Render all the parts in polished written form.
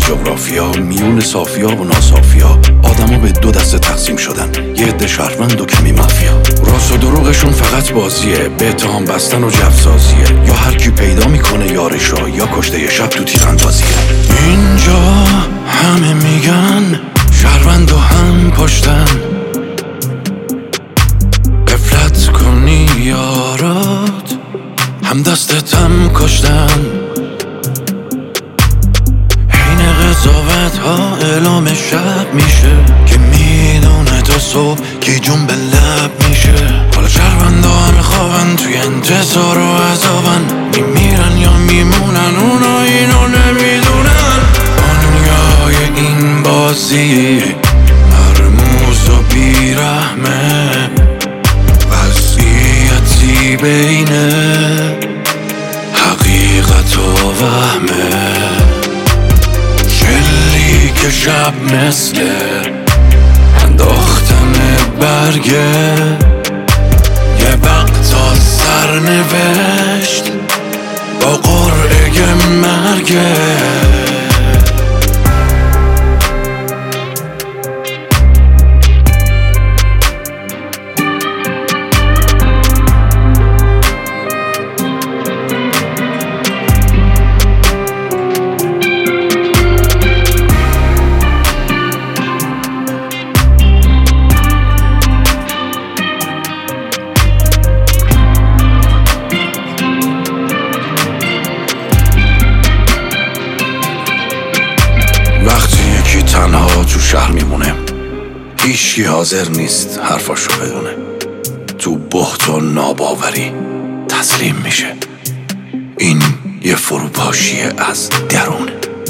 جغرافیا، میون صافیا و ناصافیا، آدما به دو دسته تقسیم شدن، یه عده شهروند و کمی مافیا. راست و دروغشون فقط بازیه، به اتهام بستن و جفسازیه، یا هر کی پیدا میکنه یارشو یا کشته یه شب تو تیراندازیه. اینجا همه میگن شهروند و هم پشتن، غفلت کنی یارات هم دستتم کشتن. حین قضاوت ها اعلام شب میشه که میدونه تا صبح کی جون به لب میشه. حالا شهروندا همه خوابن توی انتظار و عذابن، میمیرن یا میمونن اونا اینو نمیدونن. دنیای این بازی مرموز و بیرحمه، وضعیتی بین حقیقت و وهمه. شلیک شب مثل انداختن برگه، یه وقتا سرنوشت با قرعه مرگه. تنها تو شهر میمونه، هیچکی حاضر نیست حرفاشو بدونه، تو بهت و ناباوری تسلیم میشه. این یه فروپاشیه از درونه.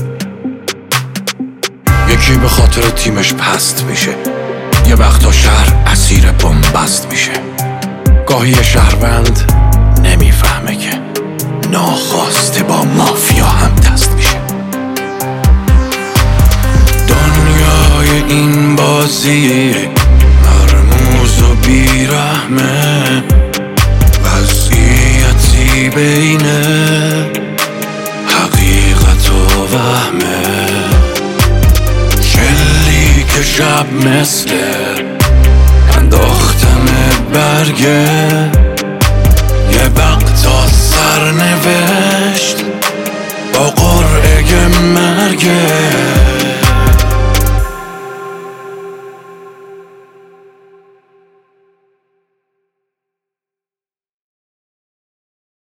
یکی به خاطر تیمش پست میشه، یه وقتا شهر اسیر بنبست میشه. گاهی شهروند نمیفهمه که ناخواسته با مافیا هم دست میشه. دنیای این بازی مرموز و بیرحمه، وضعیتی بین حقیقت و وهمه. شلیک شب مثل انداختن برگه، یه وقتا سرنوشت با قرعه مرگه.